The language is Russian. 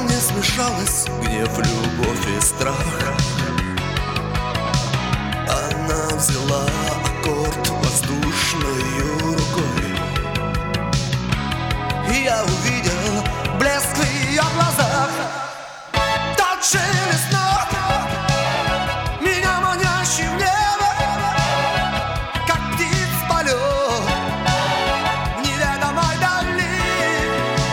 мне смешалось гнев, любовь и страх. Она взяла аккорд воздушною рукой, и я увидел блеск в ее глазах. Тот шелест